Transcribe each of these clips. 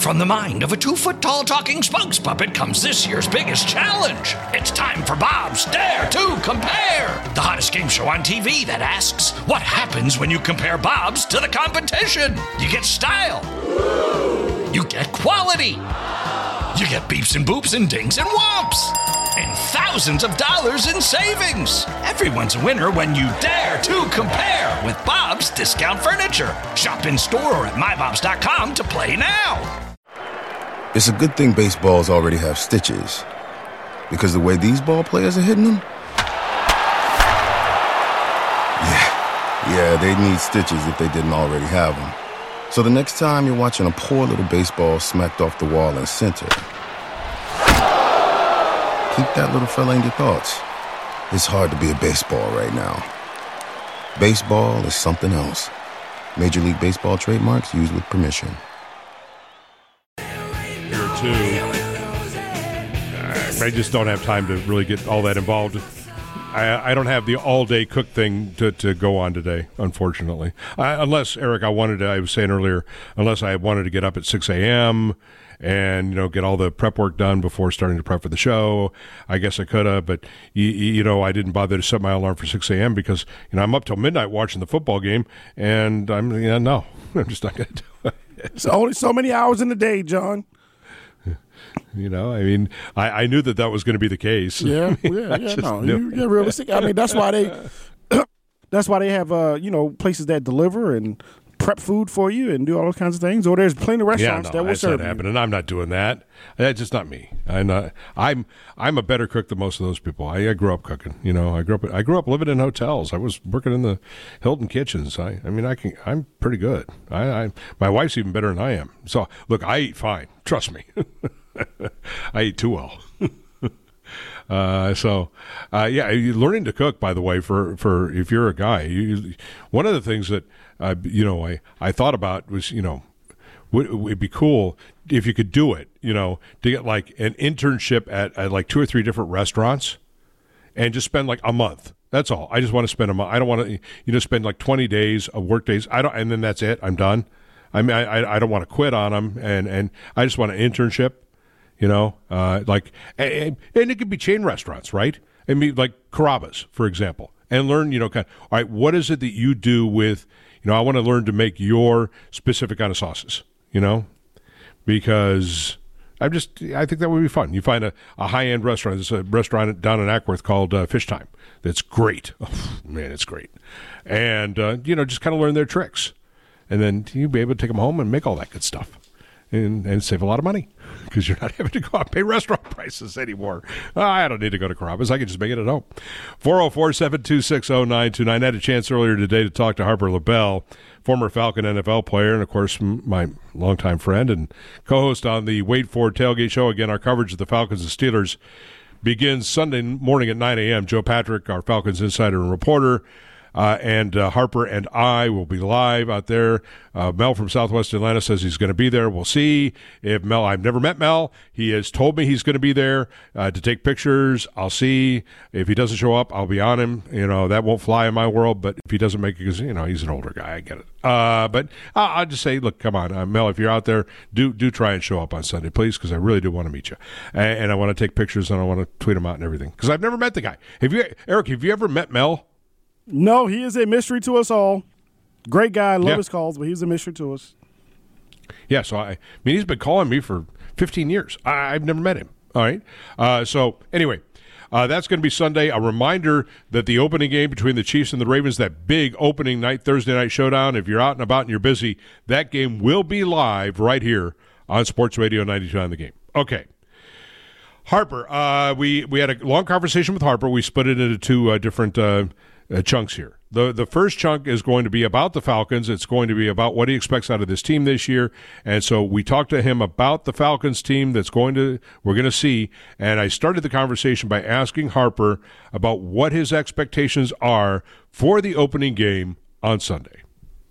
From the mind of a 2-foot-tall talking spokes puppet comes this year's biggest challenge. It's time for Bob's Dare to Compare, the hottest game show on TV that asks, what happens when you compare Bob's to the competition? You get style. You get quality. You get beeps and boops and dings and whomps. And thousands of dollars in savings. Everyone's a winner when you dare to compare with Bob's Discount Furniture. Shop in store or at mybobs.com to play now. It's a good thing baseballs already have stitches, because the way these ball players are hitting them, yeah, they'd need stitches if they didn't already have them. So the next time you're watching a poor little baseball smacked off the wall in center, keep that little fella in your thoughts. It's hard to be a baseball right now. Baseball is something else. Major League Baseball trademarks used with permission. I just don't have time to really get all that involved. I don't have the all-day cook thing to go on today, unfortunately. Unless, Eric, I was saying earlier, unless I wanted to get up at 6 a.m. and, get all the prep work done before starting to prep for the show. I guess I could have, but, I didn't bother to set my alarm for 6 a.m. because, I'm up till midnight watching the football game, and no, I'm just not going to do it. It's only so many hours in the day, John. I knew that was going to be the case. Yeah, you're realistic. That's why they have places that deliver and prep food for you and do all those kinds of things. Or there's plenty of restaurants that will serve that's not happening. I'm not doing that. That's just not me. I'm a better cook than most of those people. I grew up cooking. I grew up living in hotels. I was working in the Hilton kitchens. I'm pretty good. My wife's even better than I am. So look, I eat fine. Trust me. I eat too well. Learning to cook, by the way, for if you're a guy, one of the things that I thought about was it'd be cool if you could do it, to get like an internship at like 2 or 3 different restaurants, and just spend like a month. That's all. I just want to spend a month. I don't want to spend like 20 days of work days. And then that's it. I'm done. I don't want to quit on them, and I just want an internship. And it could be chain restaurants, right? Like Carrabba's, for example, and learn, all right, what is it that you do with, I want to learn to make your specific kind of sauces, because I think that would be fun. You find a high-end restaurant. There's a restaurant down in Ackworth called Fish Time that's great. Oh, man, it's great. And, just kind of learn their tricks. And then you'll be able to take them home and make all that good stuff. And save a lot of money because you're not having to go out and pay restaurant prices anymore. I don't need to go to Carrabba's. I can just make it at home. 404-726-0929. I had a chance earlier today to talk to Harper LaBelle, former Falcon NFL player, and, of course, my longtime friend and co-host on the Wait For Tailgate Show. Again, our coverage of the Falcons and Steelers begins Sunday morning at 9 a.m. Joe Patrick, our Falcons insider and reporter, and Harper and I will be live out there. Mel from Southwest Atlanta says he's going to be there. We'll see if Mel. I've never met Mel. He has told me he's going to be there to take pictures. I'll see. If he doesn't show up, I'll be on him. That won't fly in my world. But if he doesn't make it, because he's an older guy, I get it. But I'll just say, look, come on, Mel. If you're out there, do try and show up on Sunday, please, because I really do want to meet you, and I want to take pictures and I want to tweet them out and everything. Because I've never met the guy. Eric? Have you ever met Mel? No, he is a mystery to us all. Great guy. Love his calls, but he's a mystery to us. Yeah, so he's been calling me for 15 years. I've never met him. All right. So anyway, that's going to be Sunday. A reminder that the opening game between the Chiefs and the Ravens, that big opening night, Thursday night showdown, if you're out and about and you're busy, that game will be live right here on Sports Radio 92 on the Game. Okay. Harper, we had a long conversation with Harper. We split it into 2 different chunks here. The first chunk is going to be about the Falcons. It's going to be about what he expects out of this team this year. And so we talked to him about the Falcons team we're going to see. And I started the conversation by asking Harper about what his expectations are for the opening game on Sunday.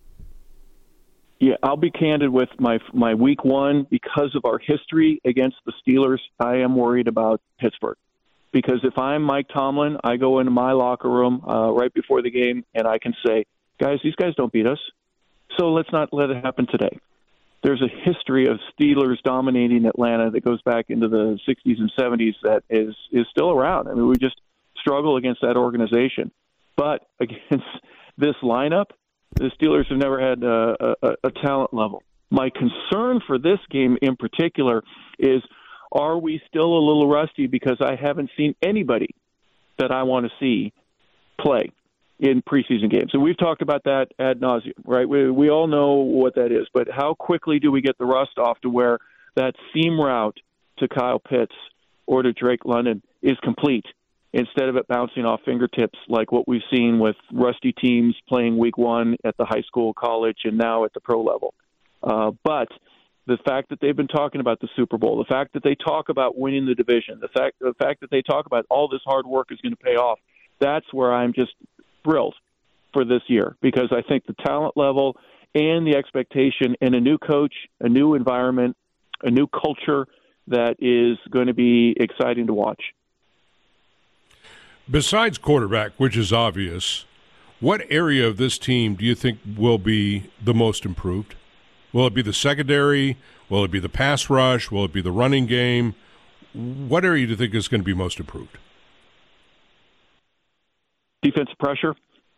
Yeah, I'll be candid with my week one. Because of our history against the Steelers, I am worried about Pittsburgh. Because if I'm Mike Tomlin, I go into my locker room right before the game, and I can say, guys, these guys don't beat us, so let's not let it happen today. there's a history of Steelers dominating Atlanta that goes back into the 60s and 70s that is still around. I mean, we just struggle against that organization. But against this lineup, the Steelers have never had a talent level. My concern for this game in particular is, are we still a little rusty because I haven't seen anybody that I want to see play in preseason games? And we've talked about that ad nauseum, right? We all know what that is. But how quickly do we get the rust off to where that seam route to Kyle Pitts or to Drake London is complete, instead of it bouncing off fingertips like what we've seen with rusty teams playing week one at the high school, college, and now at the pro level. But the fact that they've been talking about the Super Bowl, the fact that they talk about winning the division, the fact that they talk about all this hard work is going to pay off, that's where I'm just thrilled for this year, because I think the talent level and the expectation and a new coach, a new environment, a new culture that is going to be exciting to watch. Besides quarterback, which is obvious, what area of this team do you think will be the most improved? Will it be the secondary? Will it be the pass rush? Will it be the running game? What area do you think is going to be most improved? Defensive pressure.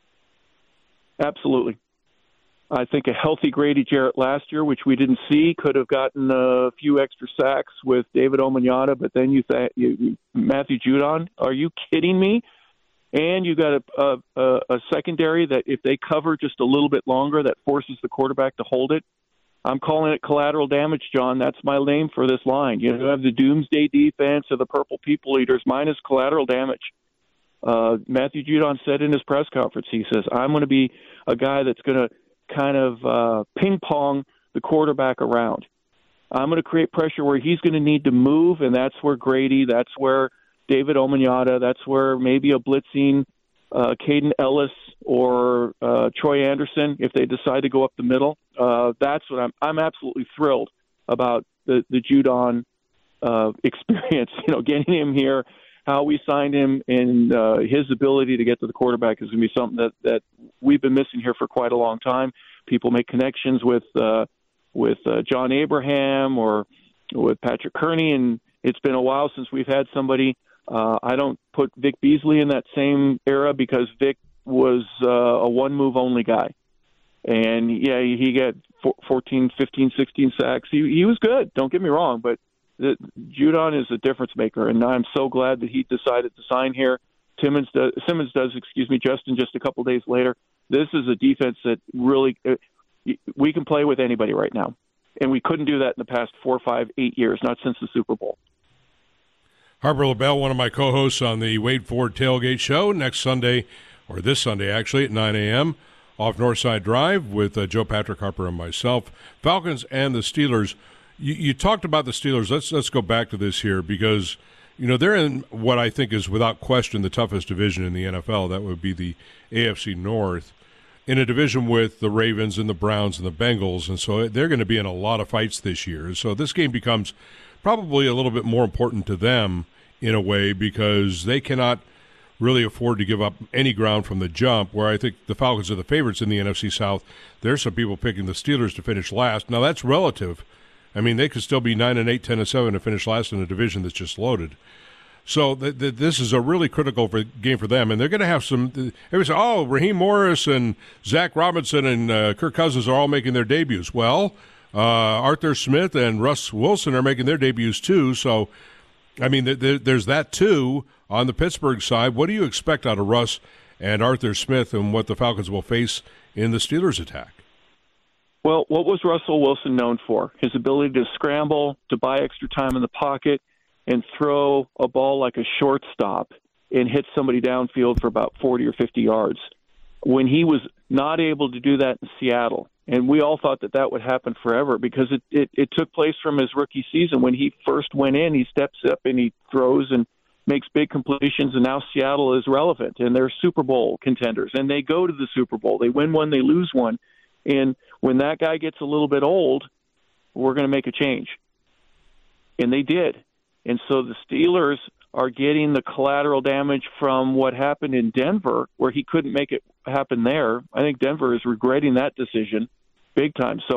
Absolutely. I think a healthy Grady Jarrett last year, which we didn't see, could have gotten a few extra sacks with David Omanyata, but then Matthew Judon. Are you kidding me? And you got a secondary that if they cover just a little bit longer, that forces the quarterback to hold it. I'm calling it collateral damage, John. That's my name for this line. You have the doomsday defense or the purple people eaters. Mine is collateral damage. Matthew Judon said in his press conference, he says, I'm going to be a guy that's going to kind of ping-pong the quarterback around. I'm going to create pressure where he's going to need to move, and that's where Grady, that's where David Omanyata, that's where maybe a blitzing Caden Ellis or Troy Anderson, if they decide to go up the middle. That's what I'm absolutely thrilled about the Judon experience. Getting him here, how we signed him, and his ability to get to the quarterback is going to be something that we've been missing here for quite a long time. People make connections with John Abraham or with Patrick Kearney, and it's been a while since we've had somebody. I don't put Vic Beasley in that same era because Vic was a one-move only guy. And, yeah, he got 14, 15, 16 sacks. He was good, don't get me wrong, but Judon is a difference maker, and I'm so glad that he decided to sign here. Simmons does, Justin, just a couple days later. This is a defense that really we can play with anybody right now, and we couldn't do that in the past 4, 5, 8 years, not since the Super Bowl. Harper LaBelle, one of my co-hosts on the Wade Ford Tailgate Show, next Sunday, or this Sunday actually, at 9 a.m., off Northside Drive with Joe Patrick Harper and myself. Falcons and the Steelers. You talked about the Steelers. Let's go back to this here because, they're in what I think is without question the toughest division in the NFL. That would be the AFC North, in a division with the Ravens and the Browns and the Bengals. And so they're going to be in a lot of fights this year. So this game becomes probably a little bit more important to them in a way because they cannot really afford to give up any ground from the jump, where I think the Falcons are the favorites in the NFC South. There's some people picking the Steelers to finish last. Now, that's relative. I mean, they could still be 9-8, 10-7 and finish last in a division that's just loaded. So this is a really critical game for them, and they're going to have some. Everybody say, Raheem Morris and Zach Robinson and Kirk Cousins are all making their debuts. Well, Arthur Smith and Russ Wilson are making their debuts too. So, I mean, there's that too on the Pittsburgh side. What do you expect out of Russ and Arthur Smith and what the Falcons will face in the Steelers attack? Well, what was Russell Wilson known for? His ability to scramble, to buy extra time in the pocket, and throw a ball like a shortstop and hit somebody downfield for about 40 or 50 yards. When he was not able to do that in Seattle, and we all thought that would happen forever because it took place from his rookie season. When he first went in, he steps up and he throws and makes big completions, and now Seattle is relevant, and they're Super Bowl contenders, and they go to the Super Bowl. They win one, they lose one. And when that guy gets a little bit old, we're going to make a change. And they did. And so the Steelers are getting the collateral damage from what happened in Denver, where he couldn't make it happen there. I think Denver is regretting that decision big time. So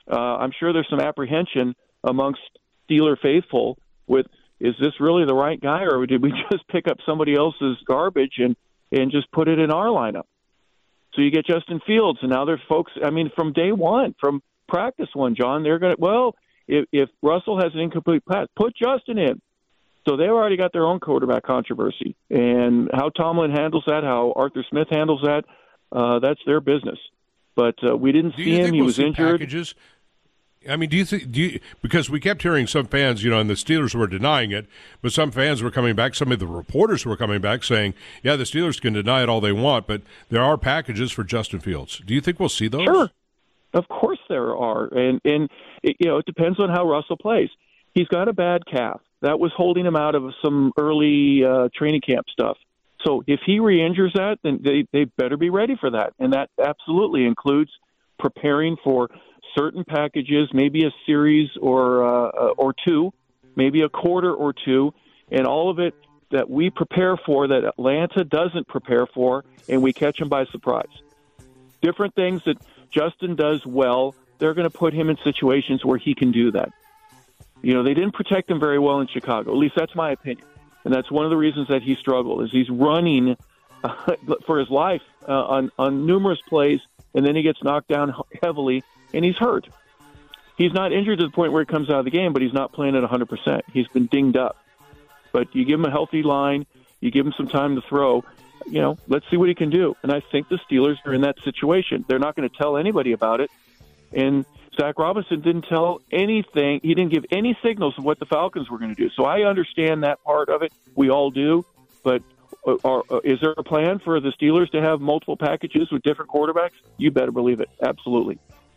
I'm sure there's some apprehension amongst Steeler faithful with, is this really the right guy, or did we just pick up somebody else's garbage and just put it in our lineup? So you get Justin Fields, and now there's folks, I mean, from day one, from practice one, John, they're going to, well, if Russell has an incomplete pass, put Justin in. So they've already got their own quarterback controversy. And how Tomlin handles that, how Arthur Smith handles that, that's their business. But we didn't see him. He was injured. Packages? I mean, do you because we kept hearing some fans, and the Steelers were denying it, but some fans were coming back, some of the reporters were coming back saying, yeah, the Steelers can deny it all they want, but there are packages for Justin Fields. Do you think we'll see those? Sure. Of course there are. And it depends on how Russell plays. He's got a bad calf. That was holding him out of some early training camp stuff. So if he re-injures that, then they better be ready for that. And that absolutely includes preparing for certain packages, maybe a series or two, maybe a quarter or two, and all of it that we prepare for that Atlanta doesn't prepare for, and we catch him by surprise. Different things that Justin does well, they're going to put him in situations where he can do that. They didn't protect him very well in Chicago. At least that's my opinion. And that's one of the reasons that he struggled, is he's running for his life on numerous plays, and then he gets knocked down heavily, and he's hurt. He's not injured to the point where he comes out of the game, but he's not playing at 100%. He's been dinged up. But you give him a healthy line, you give him some time to throw, let's see what he can do. And I think the Steelers are in that situation. They're not going to tell anybody about it. And Zach Robinson didn't tell anything. He didn't give any signals of what the Falcons were going to do. So I understand that part of it. We all do. But is there a plan for the Steelers to have multiple packages with different quarterbacks? You better believe it. Absolutely.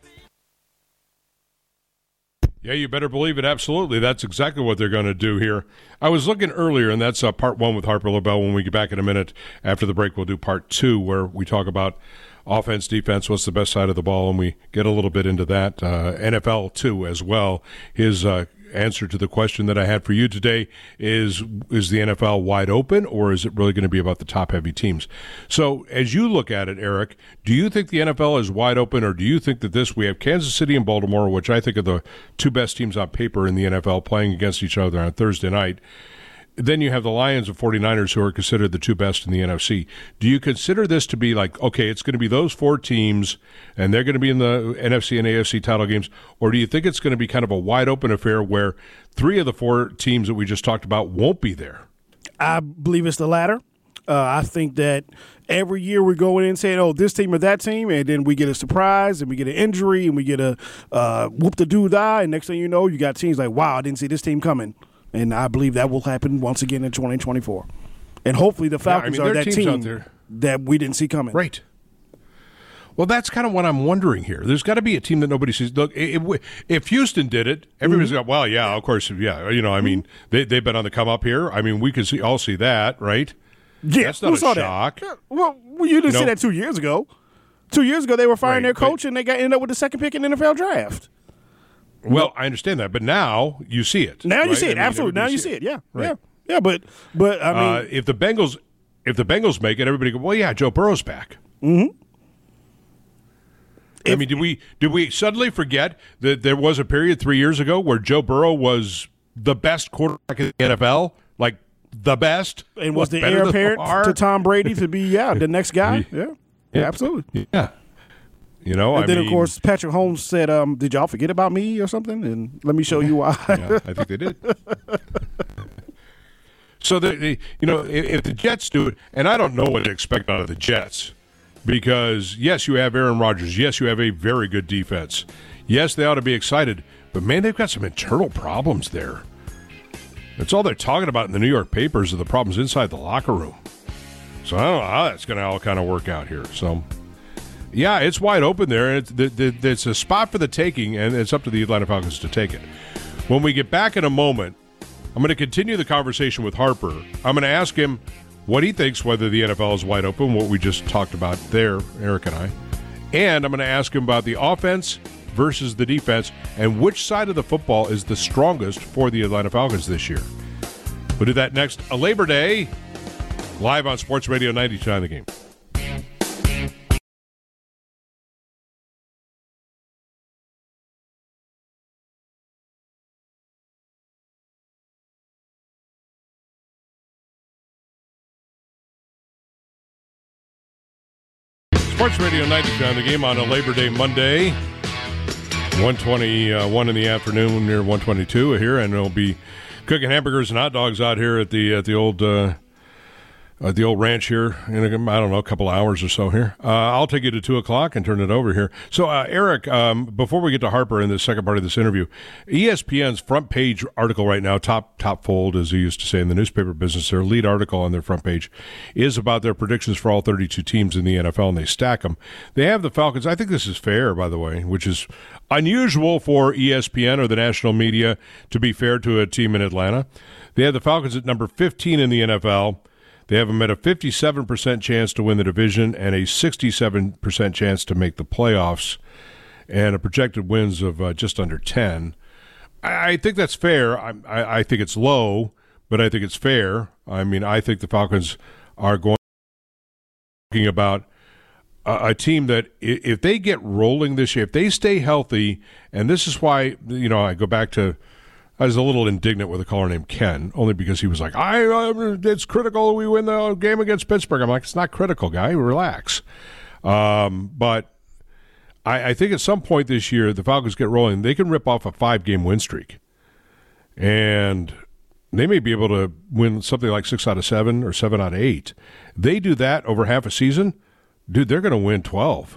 Yeah, you better believe it. Absolutely. That's exactly what they're going to do here. I was looking earlier, and that's part one with Harper LaBelle. When we get back in a minute after the break, we'll do part two, where we talk about offense, defense, what's the best side of the ball, and we get a little bit into that. NFL, too, as well. His answer to the question that I had for you today is the NFL wide open, or is it really going to be about the top-heavy teams? So as you look at it, Eric, do you think the NFL is wide open, or do you think that we have Kansas City and Baltimore, which I think are the two best teams on paper in the NFL, playing against each other on Thursday night? Then you have the Lions and 49ers, who are considered the two best in the NFC. Do you consider this to be like, okay, it's going to be those four teams, and they're going to be in the NFC and AFC title games, or do you think it's going to be kind of a wide-open affair where three of the four teams that we just talked about won't be there? I believe it's the latter. I think that every year we're going in saying, oh, this team or that team, and then we get a surprise, and we get an injury, and we get a whoop-de-doo-dah, and next thing you know, you got teams like, wow, I didn't see this team coming. And I believe that will happen once again in 2024. And hopefully the Falcons are that team that we didn't see coming. Right. Well, that's kind of what I'm wondering here. There's got to be a team that nobody sees. Look, if Houston did it, everybody's got, well, yeah, of course, yeah. I mean, they've been on the come up here. I mean, we can all see that, right? Yeah, that's not a shock. That? Well, you didn't see that 2 years ago. 2 years ago, they were firing their coach, and they ended up with the second pick in the NFL draft. Well, I understand that, but now you see it. Now you see it, absolutely. Now you see it, yeah, right. Yeah. But I mean, if the Bengals make it, everybody go, well, yeah, Joe Burrow's back. Mm-hmm. I mean, did we suddenly forget that there was a period 3 years ago where Joe Burrow was the best quarterback in the NFL, like the best, and was the heir apparent to Tom Brady to be the next guy? Yeah, absolutely. Yeah. And then, of course, Patrick Holmes said, did y'all forget about me or something? And let me show you why. Yeah, I think they did. So, if the Jets do it, and I don't know what to expect out of the Jets, because, yes, you have Aaron Rodgers. Yes, you have a very good defense. Yes, they ought to be excited. But, man, they've got some internal problems there. That's all they're talking about in the New York papers are the problems inside the locker room. So I don't know how that's going to all kind of work out here. So, yeah, it's wide open there. It's a spot for the taking, and it's up to the Atlanta Falcons to take it. When we get back in a moment, I'm going to continue the conversation with Harper. I'm going to ask him what he thinks, whether the NFL is wide open, what we just talked about there, Eric and I. And I'm going to ask him about the offense versus the defense and which side of the football is the strongest for the Atlanta Falcons this year. We'll do that next. A Labor Day, live on Sports Radio 92.9 The Game. Sports Radio 92 on the game on a Labor Day Monday, 1:21 in the afternoon, near 1:22 here, and we'll be cooking hamburgers and hot dogs out here at the old ranch here in a couple hours or so here. I'll take you to 2 o'clock and turn it over here. So, Eric, before we get to Harper in the second part of this interview, ESPN's front page article right now, top fold, as they used to say in the newspaper business, their lead article on their front page is about their predictions for all 32 teams in the NFL, and they stack them. They have the Falcons. I think this is fair, by the way, which is unusual for ESPN or the national media to be fair to a team in Atlanta. They have the Falcons at number 15 in the NFL. They have them at a 57% chance to win the division and a 67% chance to make the playoffs and a projected wins of just under 10. I think that's fair. I think it's low, but I think it's fair. I mean, I think the Falcons are going about a team that if they get rolling this year, if they stay healthy, and this is why, I go back to I was a little indignant with a caller named Ken, only because he was like, it's critical we win the game against Pittsburgh. I'm like, it's not critical, guy. Relax. But I think at some point this year, the Falcons get rolling. They can rip off a 5-game win streak. And they may be able to win something like 6 out of 7 or 7 out of 8. They do that over half a season, dude, they're going to win 12.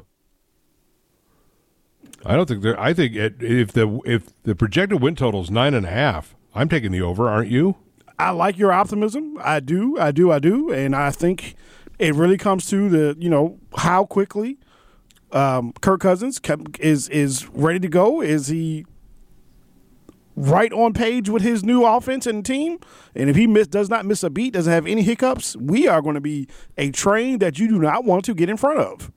I think if the projected win total is 9.5, I'm taking the over. Aren't you? I like your optimism. I do, and I think it really comes to how quickly Kirk Cousins is ready to go. Is he right on page with his new offense and team? And if he does not miss a beat, doesn't have any hiccups, we are going to be a train that you do not want to get in front of.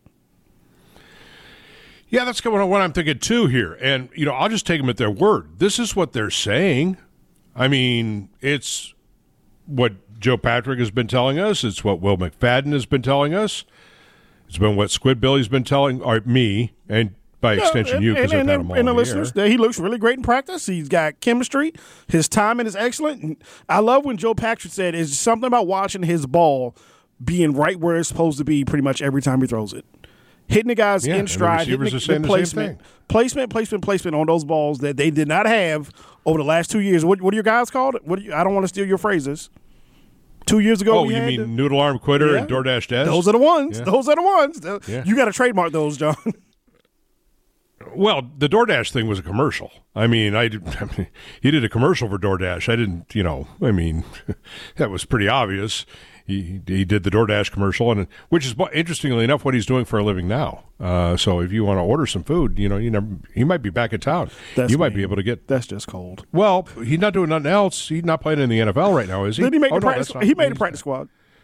Yeah, that's kind of what I'm thinking too here. And, I'll just take them at their word. This is what they're saying. I mean, it's what Joe Patrick has been telling us. It's what Will McFadden has been telling us. It's been what Squid Billy's been telling me, and by extension you, because I've had him all and the listeners. He looks really great in practice. He's got chemistry. His timing is excellent. And I love when Joe Patrick said it's something about watching his ball being right where it's supposed to be pretty much every time he throws it. Hitting the guys in stride, hitting the placement on those balls that they did not have over the last 2 years. What are your guys called? I don't want to steal your phrases. 2 years ago, you mean Noodle Arm Quitter and DoorDash Des? Those are the ones. Yeah. Those are the ones. Yeah. You got to trademark those, John. Well, the DoorDash thing was a commercial. I mean, he did a commercial for DoorDash. I didn't, that was pretty obvious. He did the DoorDash commercial, and which is, interestingly enough, what he's doing for a living now. So if you want to order some food, he might be back in town. Might be able to get. That's just cold. Well, he's not doing nothing else. He's not playing in the NFL right now, is he? Did he make the practice? He made the practice squad.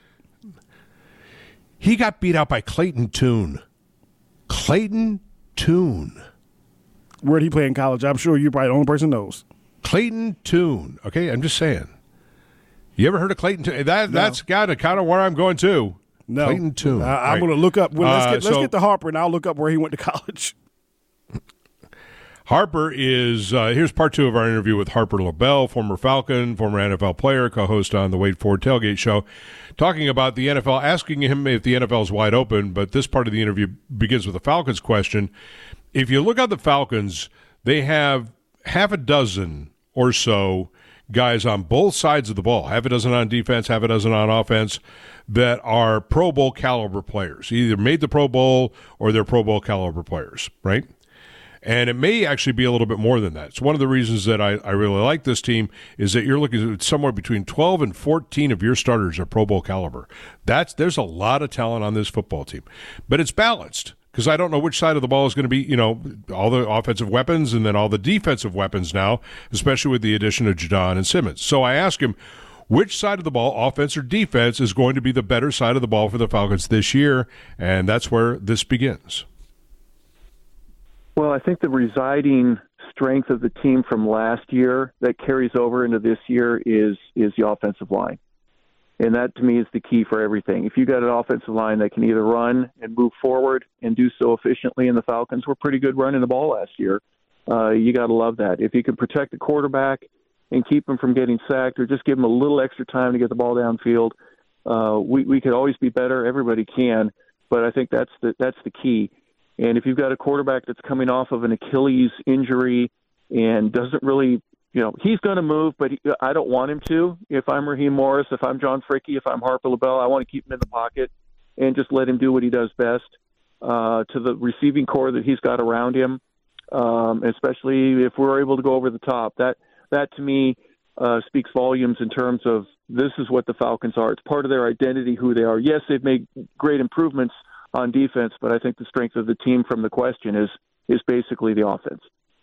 He got beat out by Clayton Tune. Clayton Tune. Where did he play in college? I'm sure you're probably the only person who knows. Clayton Tune. Okay, I'm just saying. You ever heard of Clayton Tune? That's kind of where I'm going to. No. Clayton Tune. I'm going to look up. Let's get to Harper, and I'll look up where he went to college. Harper is, here's part 2 of our interview with Harper LaBelle, former Falcon, former NFL player, co-host on the Wade Ford Tailgate Show, talking about the NFL, asking him if the NFL is wide open, but this part of the interview begins with a Falcons question. If you look at the Falcons, they have half a dozen or so guys on both sides of the ball, half a dozen on defense, half a dozen on offense, that are Pro Bowl caliber players. Either made the Pro Bowl or they're Pro Bowl caliber players, right? And it may actually be a little bit more than that. It's one of the reasons that I really like this team is that you're looking at somewhere between 12 and 14 of your starters are Pro Bowl caliber. There's a lot of talent on this football team. But it's balanced, because I don't know which side of the ball is going to be, all the offensive weapons and then all the defensive weapons now, especially with the addition of Jadon and Simmons. So I ask him, which side of the ball, offense or defense, is going to be the better side of the ball for the Falcons this year? And that's where this begins. Well, I think the residing strength of the team from last year that carries over into this year is the offensive line. And that, to me, is the key for everything. If you got an offensive line that can either run and move forward and do so efficiently, and the Falcons were pretty good running the ball last year, you got to love that. If you can protect the quarterback and keep him from getting sacked or just give him a little extra time to get the ball downfield, we could always be better. Everybody can. but I think that's the key. And if you've got a quarterback that's coming off of an Achilles injury and doesn't really, he's going to move, but I don't want him to. If I'm Raheem Morris, if I'm John Fricke, if I'm Harper LaBelle, I want to keep him in the pocket and just let him do what he does best to the receiving core that he's got around him, especially if we're able to go over the top. That to me speaks volumes in terms of this is what the Falcons are. It's part of their identity, who they are. Yes, they've made great improvements on defense, but I think the strength of the team from the question is basically the offense.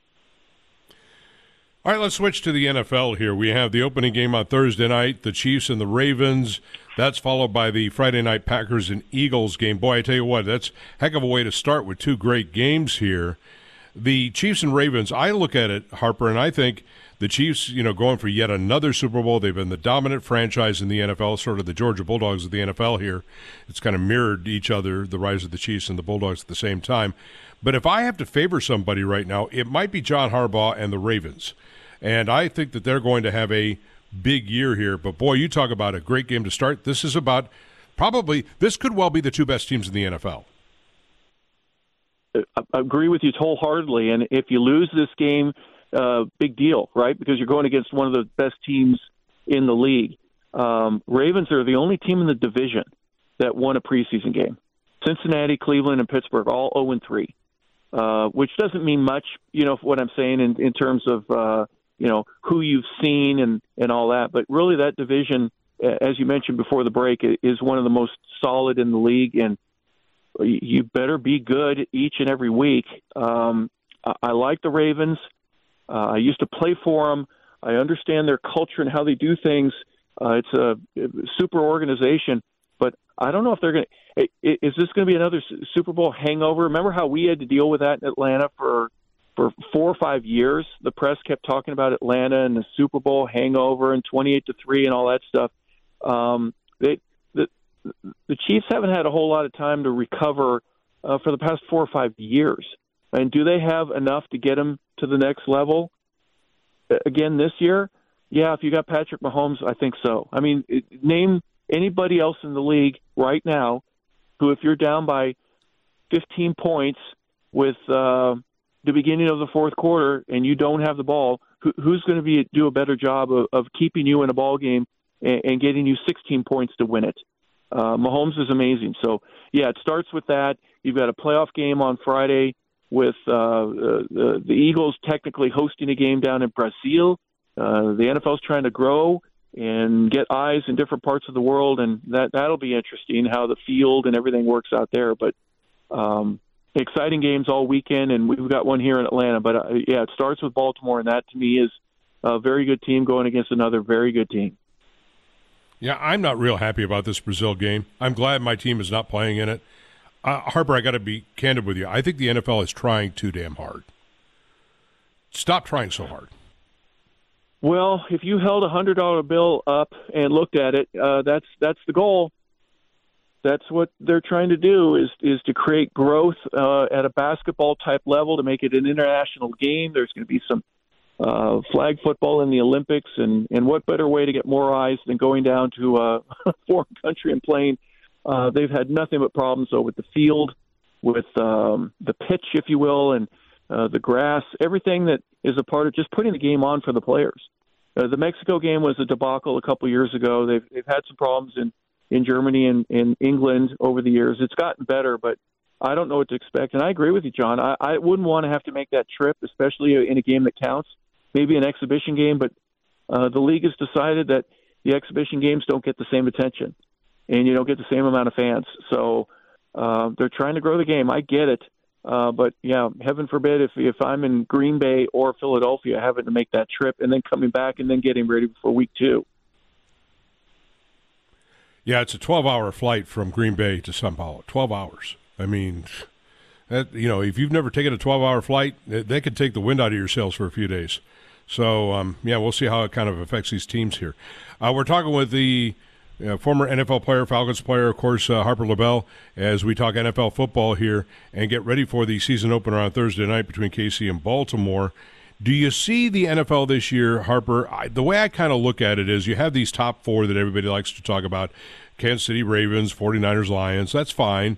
All right, let's switch to the NFL here. We have the opening game on Thursday night, the Chiefs and the Ravens. That's followed by the Friday night Packers and Eagles game. Boy, I tell you what, that's a heck of a way to start with two great games here. The Chiefs and Ravens, I look at it, Harper, and I think the Chiefs, going for yet another Super Bowl. They've been the dominant franchise in the NFL, sort of the Georgia Bulldogs of the NFL here. It's kind of mirrored each other, the rise of the Chiefs and the Bulldogs at the same time. But if I have to favor somebody right now, it might be John Harbaugh and the Ravens. And I think that they're going to have a big year here. But, boy, you talk about a great game to start. This is about this could well be the two best teams in the NFL. I agree with you wholeheartedly. And if you lose this game, big deal, right? Because you're going against one of the best teams in the league. Ravens are the only team in the division that won a preseason game. Cincinnati, Cleveland, and Pittsburgh all 0-3, which doesn't mean much, what I'm saying in terms of, who you've seen and all that. But really that division, as you mentioned before the break, is one of the most solid in the league, and you better be good each and every week. I like the Ravens. I used to play for them. I understand their culture and how they do things. It's a super organization, but I don't know if they're going to – is this going to be another Super Bowl hangover? Remember how we had to deal with that in Atlanta for 4 or 5 years? The press kept talking about Atlanta and the Super Bowl hangover and 28-3 and all that stuff. The Chiefs haven't had a whole lot of time to recover for the past 4 or 5 years. And do they have enough to get them to the next level again this year? Yeah, if you got Patrick Mahomes, I think so. I mean, name anybody else in the league right now who, if you're down by 15 points with the beginning of the fourth quarter and you don't have the ball, who's going to do a better job of keeping you in a ball game and getting you 16 points to win it? Mahomes is amazing. So, yeah, it starts with that. You've got a playoff game on Friday with the Eagles technically hosting a game down in Brazil. The NFL's trying to grow and get eyes in different parts of the world, and that'll be interesting how the field and everything works out there. But exciting games all weekend, and we've got one here in Atlanta. But, it starts with Baltimore, and that to me is a very good team going against another very good team. Yeah, I'm not real happy about this Brazil game. I'm glad my team is not playing in it. Harper, I got to be candid with you. I think the NFL is trying too damn hard. Stop trying so hard. Well, if you held a $100 bill up and looked at it, that's the goal. That's what they're trying to do is to create growth at a basketball type level to make it an international game. There's going to be some flag football in the Olympics, and what better way to get more eyes than going down to a foreign country and playing? They've had nothing but problems with the field, with the pitch, if you will, and the grass, everything that is a part of just putting the game on for the players. The Mexico game was a debacle a couple years ago. They've had some problems in Germany and in England over the years. It's gotten better, but I don't know what to expect. And I agree with you, John. I wouldn't want to have to make that trip, especially in a game that counts. Maybe an exhibition game, but the league has decided that the exhibition games don't get the same attention, and you don't get the same amount of fans. So they're trying to grow the game. I get it. But, yeah, heaven forbid if I'm in Green Bay or Philadelphia having to make that trip and then coming back and then getting ready for week 2. Yeah, it's a 12-hour flight from Green Bay to Sao Paulo. 12 hours. I mean, if you've never taken a 12-hour flight, they could take the wind out of your sails for a few days. So, we'll see how it kind of affects these teams here. We're talking with the former NFL player, Falcons player, of course, Harper LaBelle, as we talk NFL football here and get ready for the season opener on Thursday night between KC and Baltimore. Do you see the NFL this year, Harper? The way I kind of look at it is you have these top 4 that everybody likes to talk about, Kansas City Ravens, 49ers, Lions. That's fine.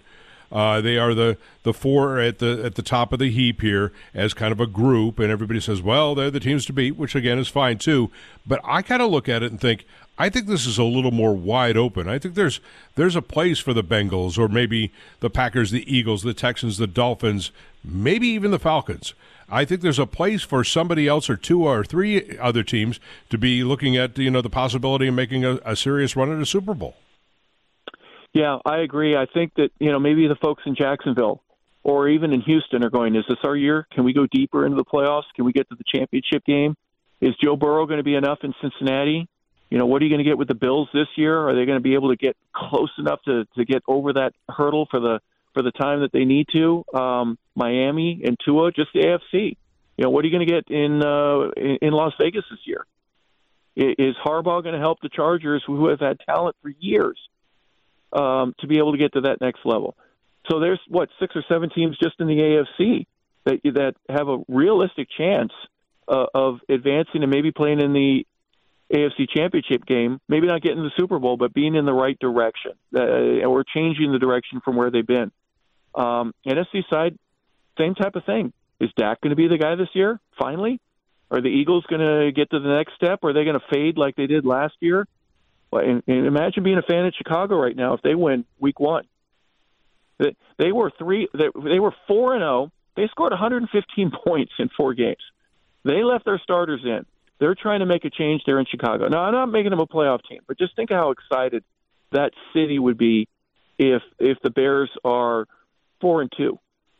They are the four at the top of the heap here as kind of a group, and everybody says, well, they're the teams to beat, which again is fine too. But I kind of look at it and think, I think this is a little more wide open. I think there's a place for the Bengals, or maybe the Packers, the Eagles, the Texans, the Dolphins, maybe even the Falcons. I think there's a place for somebody else or two or three other teams to be looking at, the possibility of making a serious run at a Super Bowl. Yeah, I agree. I think that, maybe the folks in Jacksonville or even in Houston are going, is this our year? Can we go deeper into the playoffs? Can we get to the championship game? Is Joe Burrow going to be enough in Cincinnati? What are you going to get with the Bills this year? Are they going to be able to get close enough to get over that hurdle for the time that they need to? Miami and Tua, just the AFC. What are you going to get in Las Vegas this year? Is Harbaugh going to help the Chargers, who have had talent for years, to be able to get to that next level? So there's, 6 or 7 teams just in the AFC that have a realistic chance of advancing and maybe playing in the AFC Championship game, maybe not getting to the Super Bowl, but being in the right direction or changing the direction from where they've been. NFC side, same type of thing. Is Dak going to be the guy this year, finally? Are the Eagles going to get to the next step? Or are they going to fade like they did last year? And imagine being a fan in Chicago right now if they win Week 1. They were 4-0. They scored 115 points in 4 games. They left their starters in. They're trying to make a change there in Chicago. Now, I'm not making them a playoff team, but just think of how excited that city would be if the Bears are 4-2,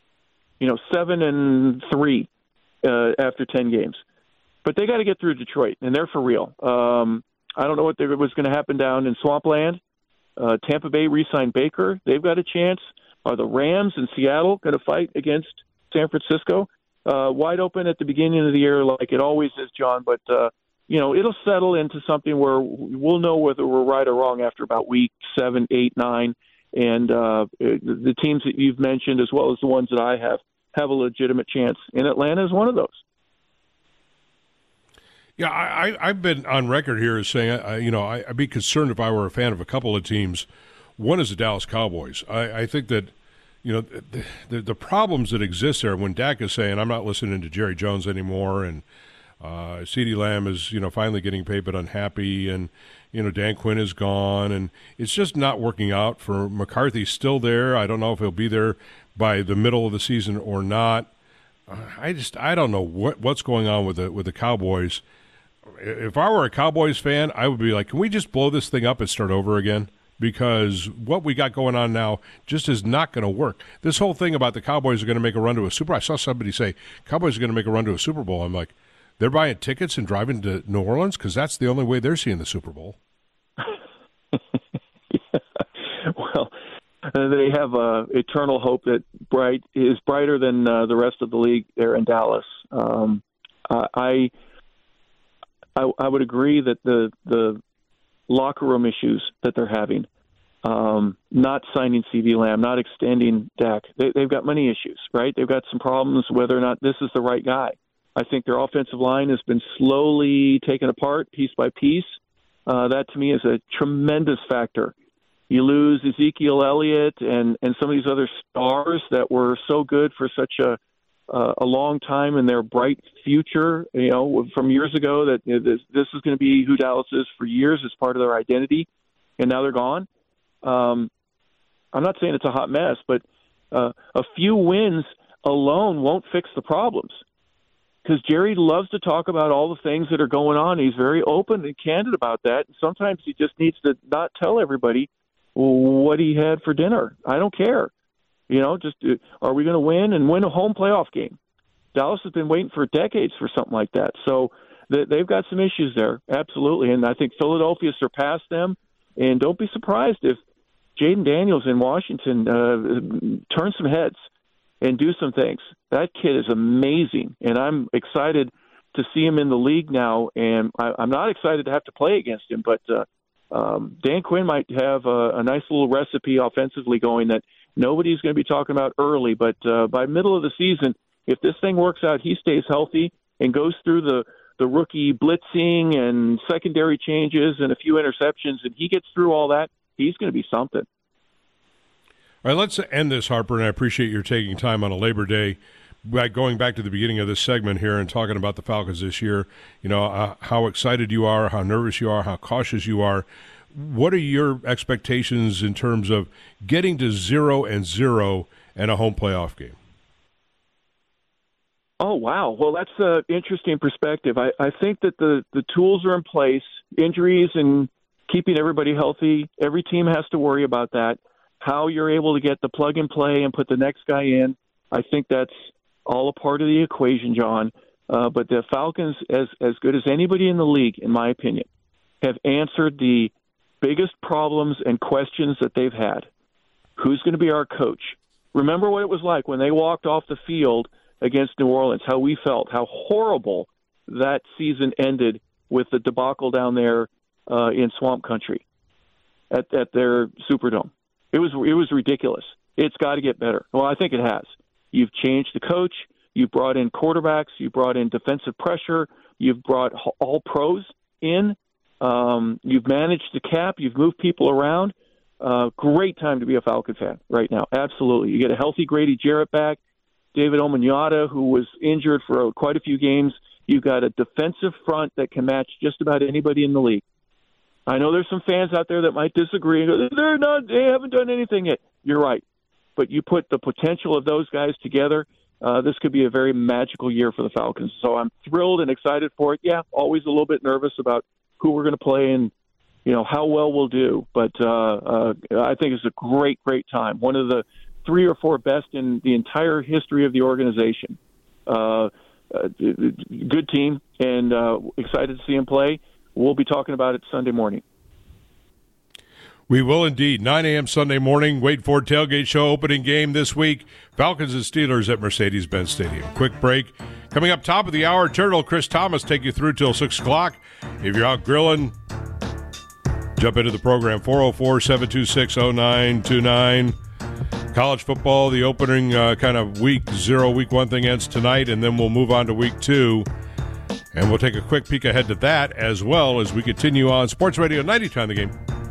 7-3 after 10 games. But they got to get through Detroit, and they're for real. I don't know what was going to happen down in Swampland. Tampa Bay re-signed Baker. They've got a chance. Are the Rams in Seattle going to fight against San Francisco? Wide open at the beginning of the year like it always is, John. But, it'll settle into something where we'll know whether we're right or wrong after about week 7, 8, 9. And the teams that you've mentioned, as well as the ones that I have a legitimate chance. And Atlanta is one of those. Yeah, I've been on record here as saying, I'd be concerned if I were a fan of a couple of teams. One is the Dallas Cowboys. I think that, the problems that exist there, when Dak is saying, I'm not listening to Jerry Jones anymore, and CeeDee Lamb is, finally getting paid but unhappy, and, Dan Quinn is gone, and it's just not working out for McCarthy. Still there. I don't know if he'll be there by the middle of the season or not. I don't know what's going on with the Cowboys. If I were a Cowboys fan, I would be like, can we just blow this thing up and start over again? Because what we got going on now just is not going to work. This whole thing about the Cowboys are going to make a run to a Super Bowl. I saw somebody say, Cowboys are going to make a run to a Super Bowl. I'm like, they're buying tickets and driving to New Orleans? Because that's the only way they're seeing the Super Bowl. Yeah. Well, they have eternal hope that is brighter than the rest of the league there in Dallas. I would agree that the locker room issues that they're having, not signing CeeDee Lamb, not extending Dak, they've got many issues, right? They've got some problems whether or not this is the right guy. I think their offensive line has been slowly taken apart piece by piece. That to me is a tremendous factor. You lose Ezekiel Elliott and some of these other stars that were so good for such a long time in their bright future, from years ago, that this is going to be who Dallas is for years as part of their identity, and now they're gone. I'm not saying it's a hot mess, but a few wins alone won't fix the problems, because Jerry loves to talk about all the things that are going on. He's very open and candid about that. Sometimes he just needs to not tell everybody what he had for dinner. I don't care. Just are we going to win a home playoff game? Dallas has been waiting for decades for something like that. So they've got some issues there, absolutely. And I think Philadelphia surpassed them. And don't be surprised if Jaden Daniels in Washington turn some heads and do some things. That kid is amazing, and I'm excited to see him in the league now. And I'm not excited to have to play against him, but Dan Quinn might have a nice little recipe offensively going that nobody's going to be talking about early. But by middle of the season, if this thing works out, he stays healthy and goes through the rookie blitzing and secondary changes and a few interceptions, and he gets through all that, he's going to be something. All right, let's end this, Harper, and I appreciate your taking time on a Labor Day by going back to the beginning of this segment here and talking about the Falcons this year. You know, how excited you are, how nervous you are, how cautious you are. What are your expectations in terms of getting to 0-0 and a home playoff game? Oh, wow. Well, that's an interesting perspective. I think that the tools are in place, injuries and keeping everybody healthy. Every team has to worry about that. How you're able to get the plug and play and put the next guy in, I think that's all a part of the equation, John. But the Falcons, as good as anybody in the league, in my opinion, have answered the biggest problems and questions that they've had. Who's going to be our coach? Remember what it was like when they walked off the field against New Orleans, how we felt, how horrible that season ended with the debacle down there in Swamp Country at their Superdome. It was ridiculous. It's got to get better. Well, I think it has. You've changed the coach. You've brought in quarterbacks. You brought in defensive pressure. You've brought all pros in. You've managed the cap. You've moved people around. Great time to be a Falcon fan right now. Absolutely. You get a healthy Grady Jarrett back. David Omanyata, who was injured for quite a few games. You've got a defensive front that can match just about anybody in the league. I know there's some fans out there that might disagree and go, they haven't done anything yet. You're right. But you put the potential of those guys together, this could be a very magical year for the Falcons. So I'm thrilled and excited for it. Yeah, always a little bit nervous about who we're going to play and, you know, how well we'll do. But I think it's a great, great time. One of the 3 or 4 best in the entire history of the organization. Good team, and excited to see him play. We'll be talking about it Sunday morning. We will indeed. 9 a.m. Sunday morning, Wade Ford Tailgate Show opening game this week. Falcons and Steelers at Mercedes-Benz Stadium. Quick break. Coming up top of the hour, Turtle Chris Thomas take you through till 6 o'clock. If you're out grilling, jump into the program, 404-726-0929. College football, the opening kind of week 1 thing ends tonight, and then we'll move on to week 2. And we'll take a quick peek ahead to that as well as we continue on Sports Radio 90 Time the Game.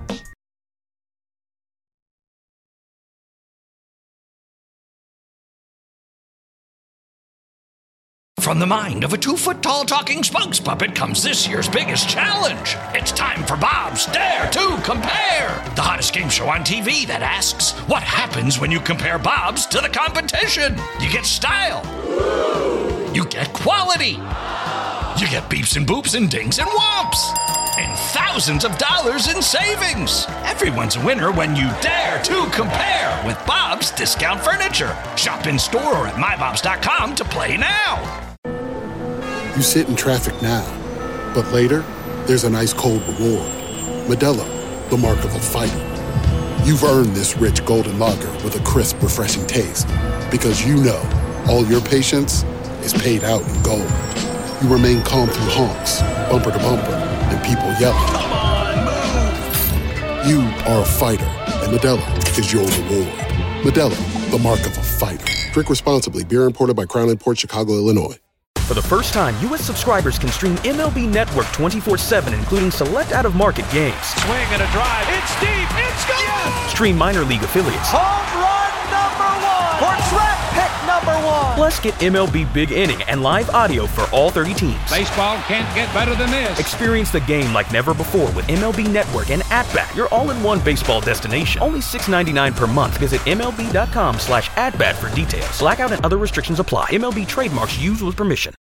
From the mind of a 2-foot-tall talking spokes puppet comes this year's biggest challenge. It's time for Bob's Dare to Compare, the hottest game show on TV that asks, what happens when you compare Bob's to the competition? You get style. You get quality. You get beeps and boops and dings and whomps. And thousands of dollars in savings. Everyone's a winner when you dare to compare with Bob's Discount Furniture. Shop in store or at mybobs.com to play now. You sit in traffic now, but later, there's an ice-cold reward. Modelo, the mark of a fighter. You've earned this rich golden lager with a crisp, refreshing taste. Because you know, all your patience is paid out in gold. You remain calm through honks, bumper to bumper, and people yelling. Come on, move! You are a fighter, and Modelo is your reward. Modelo, the mark of a fighter. Drink responsibly. Beer imported by Crown Imports, Chicago, Illinois. For the first time, U.S. subscribers can stream MLB Network 24/7, including select out-of-market games. Swing and a drive. It's deep. It's gone. Yes! Stream minor league affiliates. Home run number 1. Or track pick number 1. Plus, get MLB Big Inning and live audio for all 30 teams. Baseball can't get better than this. Experience the game like never before with MLB Network and At-Bat, your all-in-one baseball destination. Only $6.99 per month. Visit MLB.com/at-bat for details. Blackout and other restrictions apply. MLB trademarks used with permission.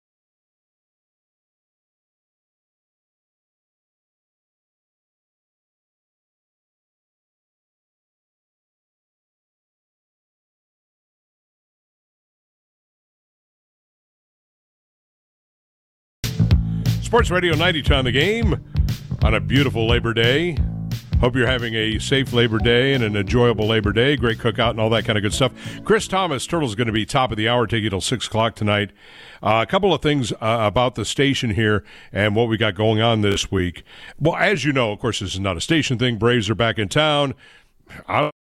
Sports Radio 90 Time the Game on a beautiful Labor Day. Hope you're having a safe Labor Day and an enjoyable Labor Day. Great cookout and all that kind of good stuff. Chris Thomas, Turtle's going to be top of the hour, take you till 6 o'clock tonight. A couple of things about the station here and what we got going on this week. Well, as you know, of course, this is not a station thing. Braves are back in town.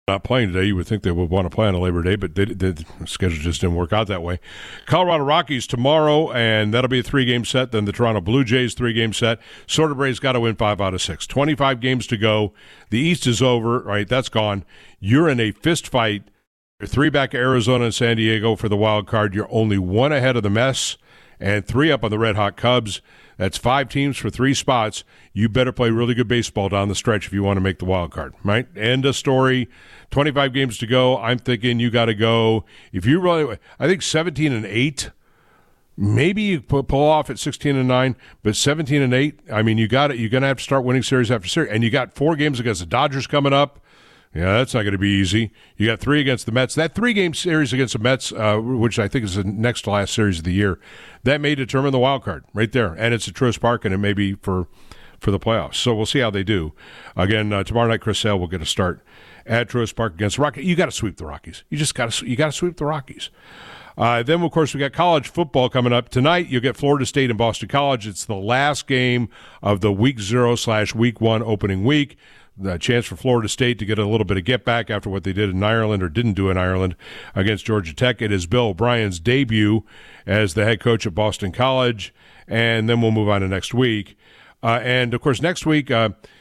not playing today. You would think they would want to play on a Labor Day, but the schedule just didn't work out that way. Colorado Rockies tomorrow, and that'll be a 3-game set. Then the Toronto Blue Jays 3-game set. Sorter Bray's got to win 5 out of 6. 25 games to go. The East is over. Right, that's gone. You're in a fist fight. 3 back Arizona and San Diego for the wild card. You're only 1 ahead of the Mets and 3 up on the Red Hot Cubs. That's 5 teams for 3 spots. You better play really good baseball down the stretch if you want to make the wild card, right? End of story. 25 games to go. I'm thinking you got to go. If you really, I think 17-8. Maybe you pull off at 16-9, but 17-8. I mean, you're going to have to start winning series after series, and you got 4 games against the Dodgers coming up. Yeah, that's not going to be easy. You got 3 against the Mets. That 3-game series against the Mets, which I think is the next to last series of the year, that may determine the wild card right there. And it's at Truist Park, and it may be for the playoffs. So we'll see how they do. Again, tomorrow night, Chris Sale will get a start at Truist Park against the Rockies. You got to sweep the Rockies. You got to sweep the Rockies. Then, of course, we got college football coming up. Tonight, you'll get Florida State and Boston College. It's the last game of the Week 0/Week 1 opening week. The chance for Florida State to get a little bit of get back after what they did in Ireland or didn't do in Ireland against Georgia Tech. It is Bill O'Brien's debut as the head coach at Boston College, and then we'll move on to next week. And, of course, next week,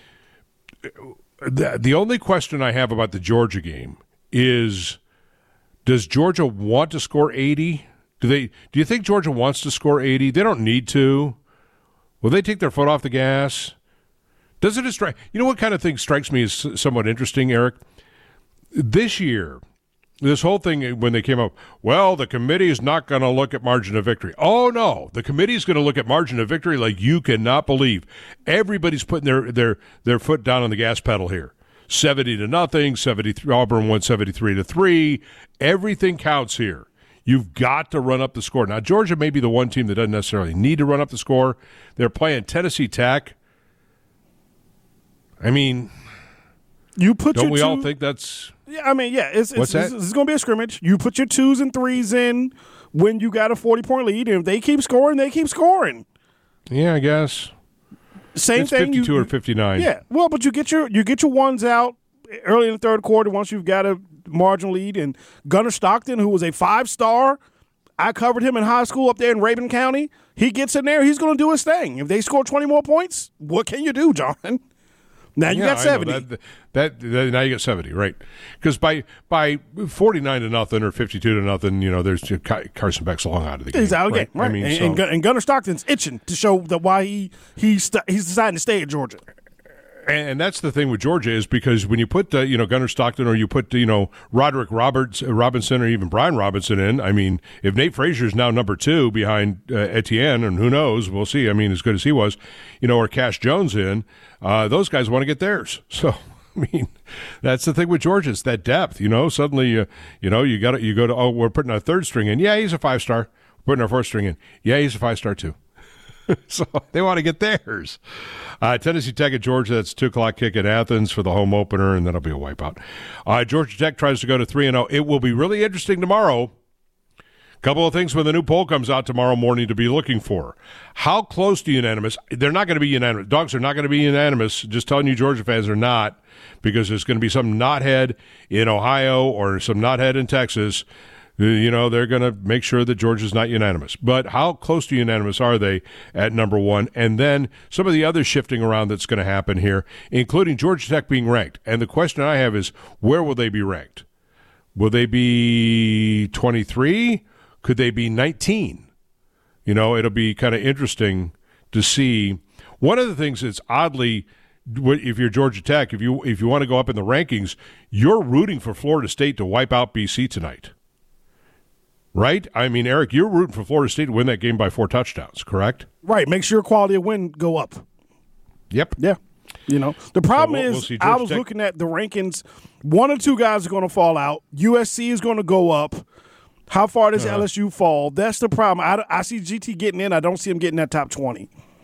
the only question I have about the Georgia game is, does Georgia want to score 80? Do you think Georgia wants to score 80? They don't need to. Will they take their foot off the gas? Doesn't it strike? You know what kind of thing strikes me as somewhat interesting, Eric? This year, this whole thing when they came up, well, the committee is not going to look at margin of victory. Oh, no. The committee is going to look at margin of victory like you cannot believe. Everybody's putting their foot down on the gas pedal here. 70-0, 73. Auburn won 73-3. Everything counts here. You've got to run up the score. Now, Georgia may be the one team that doesn't necessarily need to run up the score. They're playing Tennessee Tech. I mean, don't we all think that's... Yeah, I mean, yeah. It's going to be a scrimmage. You put your 2s and 3s in when you got a 40-point lead, and if they keep scoring, they keep scoring. Yeah, I guess. Same it's thing. 52 or 59. Yeah, well, but you get your ones out early in the third quarter once you've got a margin lead. And Gunnar Stockton, who was a 5-star, I covered him in high school up there in Rabun County. He gets in there, he's going to do his thing. If they score 20 more points, what can you do, John? Now you got 70. Now you got 70, right? Because by 49-0 or 52-0, there's Carson Beck's long out of the game. He's out of the game, right? I mean, and Gunnar Stockton's itching to show that why he's deciding to stay at Georgia. And that's the thing with Georgia is because when you put Gunnar Stockton or you put Roderick Robinson or even Brian Robinson in, I mean, if Nate Frazier is now number 2 behind Etienne, and who knows, we'll see. I mean, as good as he was, or Cash Jones in, those guys want to get theirs. So I mean, that's the thing with Georgia. It's that depth. Suddenly you go to we're putting our 3rd string in. Yeah, he's a 5-star. We're putting our 4th string in. Yeah, he's a 5-star too. So they want to get theirs. Tennessee Tech at Georgia, that's 2 o'clock kick at Athens for the home opener, and that'll be a wipeout. Georgia Tech tries to go to 3-0. It will be really interesting tomorrow. A couple of things when the new poll comes out tomorrow morning to be looking for. How close to unanimous? They're not going to be unanimous. Dogs are not going to be unanimous. Just telling you Georgia fans are not, because there's going to be some knothead in Ohio or some knothead in Texas. They're going to make sure that Georgia's not unanimous. But how close to unanimous are they at number 1? And then some of the other shifting around that's going to happen here, including Georgia Tech being ranked. And the question I have is, where will they be ranked? Will they be 23? Could they be 19? It'll be kind of interesting to see. One of the things that's oddly, if you're Georgia Tech, if you want to go up in the rankings, you're rooting for Florida State to wipe out BC tonight. Right? I mean, Eric, you're rooting for Florida State to win that game by 4 touchdowns, correct? Right. Makes your quality of win go up. Yep. Yeah. The problem is, I was looking at the rankings. 1 or 2 guys are going to fall out. USC is going to go up. How far does LSU fall? That's the problem. I see GT getting in. I don't see him getting that top 20.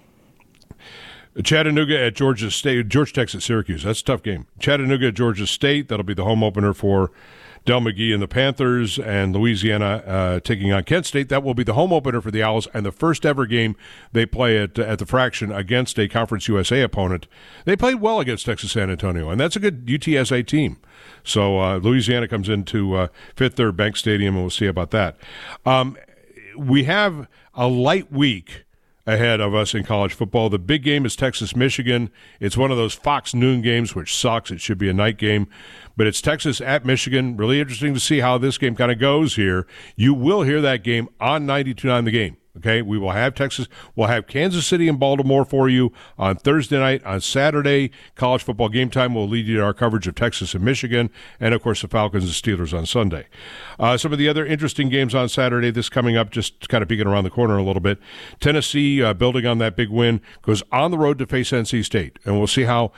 Chattanooga at Georgia State. Georgia Tech's at Syracuse. That's a tough game. Chattanooga at Georgia State. That'll be the home opener for Del McGee and the Panthers, and Louisiana taking on Kent State. That will be the home opener for the Owls, and the first ever game they play at the Fraction against a Conference USA opponent. They played well against Texas San Antonio, and that's a good UTSA team. So Louisiana comes into Fifth Third Bank Stadium, and we'll see about that. We have a light week ahead of us in college football. The big game is Texas-Michigan. It's one of those Fox noon games, which sucks. It should be a night game. But it's Texas at Michigan. Really interesting to see how this game kind of goes here. You will hear that game on 92.9 The Game. Okay, we will have Texas. We'll have Kansas City and Baltimore for you on Thursday night. On Saturday, college football game time will lead you to our coverage of Texas and Michigan, and, of course, the Falcons and Steelers on Sunday. Some of the other interesting games on Saturday, this coming up, just kind of peeking around the corner a little bit. Tennessee, building on that big win, goes on the road to face NC State, and we'll see how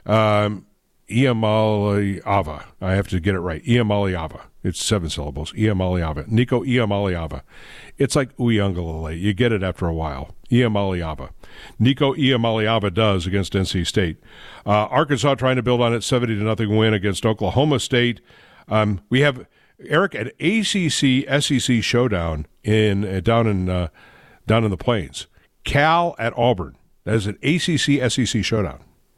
Iamaleava, I have to get it right, Iamaleava. It's 7 syllables. Iamaleava. Nico Iamaleava. It's like Uyangalele. You get it after a while. Iamaleava. Nico Iamaleava does against NC State. Arkansas trying to build on its 70-0 win against Oklahoma State. We have, Eric, an ACC-SEC showdown down in the Plains. Cal at Auburn. That is an ACC-SEC showdown.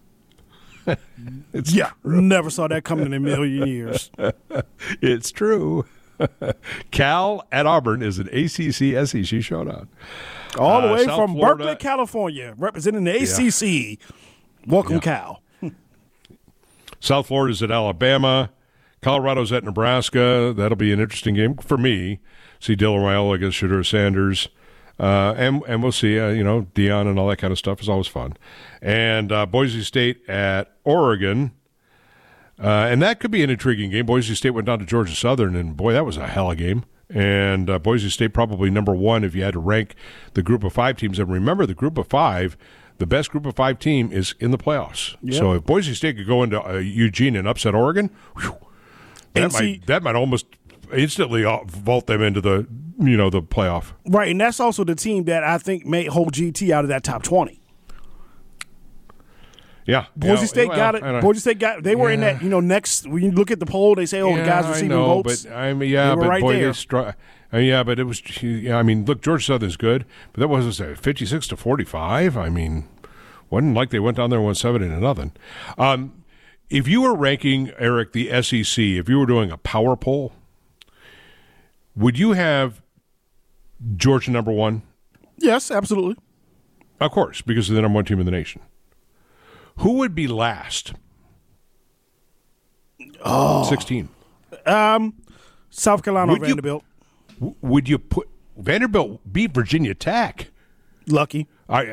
Never saw that coming in a million years. It's true. Cal at Auburn is an ACC-SEC showdown. All the way South from Florida, Berkeley, California, representing the ACC. Welcome, Cal. South Florida's at Alabama. Colorado's at Nebraska. That'll be an interesting game for me. See Dylan Raiola against Shedeur Sanders. And we'll see, Deion and all that kind of stuff is always fun. And Boise State at Oregon. And that could be an intriguing game. Boise State went down to Georgia Southern, and, boy, that was a hell of a game. And Boise State probably number one if you had to rank the group of 5 teams. And remember, the group of 5, the best group of 5 team is in the playoffs. Yep. So if Boise State could go into Eugene and upset Oregon, that might almost instantly vault them into the playoff. Right, and that's also the team that I think may hold GT out of that top 20. Yeah, Boise State got it. Boise State got. They were in that. Next when you look at the poll, they say, "Oh, the guys receiving votes." But but boy, they but it was. Look, Georgia Southern's good, but that was 56-45. Wasn't like they went down there and won 7-0. If you were ranking, Eric, the SEC, if you were doing a power poll, would you have Georgia number 1? Yes, absolutely. Of course, because they're the number 1 team in the nation. Who would be last? 16. South Carolina or Vanderbilt. Would you put Vanderbilt beat Virginia Tech? Lucky.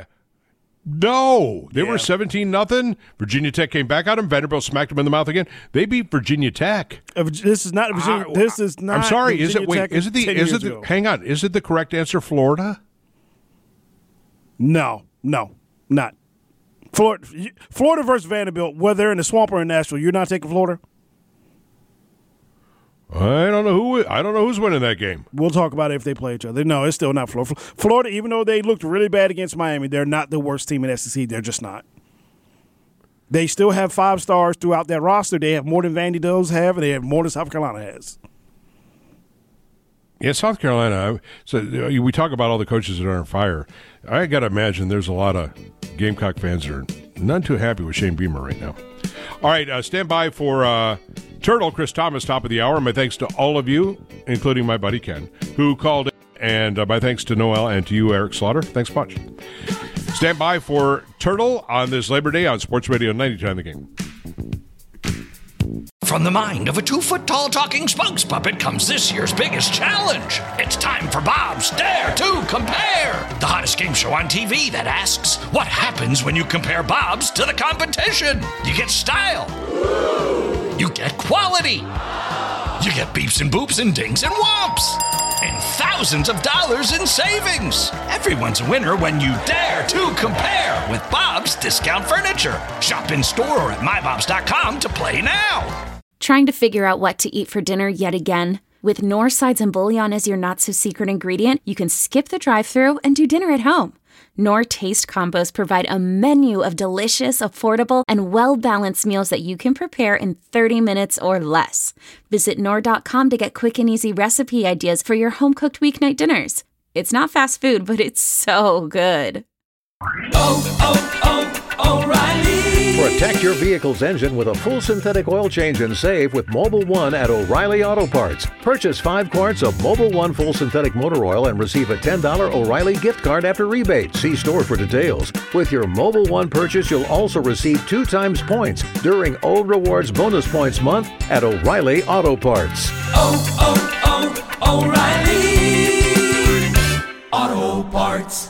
No, they were 17-0. Virginia Tech came back at them. Vanderbilt smacked them in the mouth again. They beat Virginia Tech. This is not Virginia. This is not. I'm sorry. Virginia Hang on. Is it the correct answer? Florida? No, not. Florida versus Vanderbilt. Whether they're in the swamp or in Nashville, you're not taking Florida. I don't know who's winning that game. We'll talk about it if they play each other. No, it's still not Florida. Florida, even though they looked really bad against Miami, they're not the worst team in SEC. They're just not. They still have 5 stars throughout their roster. They have more than Vandy does have, and they have more than South Carolina has. Yeah, South Carolina. So we talk about all the coaches that are on fire. I got to imagine there's a lot of Gamecock fans that are not too happy with Shane Beamer right now. All right, stand by for Turtle Chris Thomas, top of the hour. My thanks to all of you, including my buddy Ken, who called in. And my thanks to Noel and to you, Eric Slaughter. Thanks much. Stand by for Turtle on this Labor Day on Sports Radio 92.9 The Game. From the mind of a 2-foot-tall talking spokes puppet comes this year's biggest challenge. It's time for Bob's Dare to Compare, the hottest game show on TV that asks, what happens when you compare Bob's to the competition? You get style. You get quality. You get beeps and boops and dings and whomps. And thousands of dollars in savings. Everyone's a winner when you dare to compare with Bob's Discount Furniture. Shop in store or at mybobs.com to play now. Trying to figure out what to eat for dinner yet again? With North Sides and Bouillon as your not-so-secret ingredient, you can skip the drive-thru and do dinner at home. nor Taste combos provide a menu of delicious, affordable, and well-balanced meals that you can prepare in 30 minutes or less. Visit Knorr.com to get quick and easy recipe ideas for your home-cooked weeknight dinners. It's not fast food, but it's so good. O'Reilly! Protect your vehicle's engine with a full synthetic oil change and save with Mobil 1 at O'Reilly Auto Parts. Purchase 5 quarts of Mobil 1 full synthetic motor oil and receive a $10 O'Reilly gift card after rebate. See store for details. With your Mobil 1 purchase, you'll also receive 2 times points during O Rewards Bonus Points Month at O'Reilly Auto Parts. O'Reilly Auto Parts.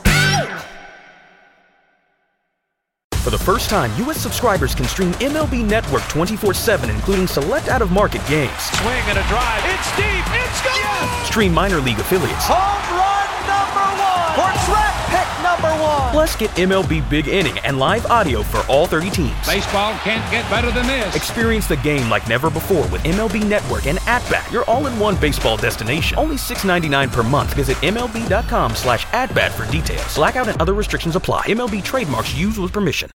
For the first time, U.S. subscribers can stream MLB Network 24/7, including select out-of-market games. Swing and a drive. It's deep. It's gone. Yes! Stream minor league affiliates. Home run number 1. Or track pick number 1. Plus, get MLB Big Inning and live audio for all 30 teams. Baseball can't get better than this. Experience the game like never before with MLB Network and At-Bat, your all-in-one baseball destination. Only $6.99 per month. Visit MLB.com/atbat for details. Blackout and other restrictions apply. MLB trademarks used with permission.